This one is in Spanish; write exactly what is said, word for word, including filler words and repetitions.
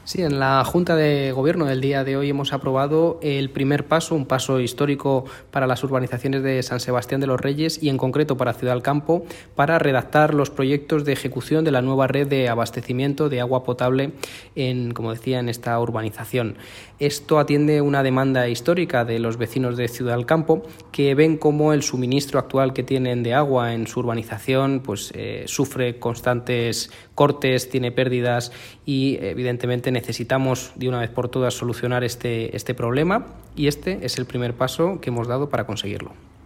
Sí, en la Junta de Gobierno del día de hoy hemos aprobado el primer paso, un paso histórico para las urbanizaciones de San Sebastián de los Reyes y en concreto para Ciudad del Campo, para redactar los proyectos de ejecución de la nueva red de abastecimiento de agua potable en, como decía, en esta urbanización. Esto atiende una demanda histórica de los vecinos de Ciudad del Campo, que ven cómo el suministro actual que tienen de agua en su urbanización pues eh, sufre constantes cortes, tiene pérdidas y evidentemente necesitamos de una vez por todas solucionar este, este problema y este es el primer paso que hemos dado para conseguirlo.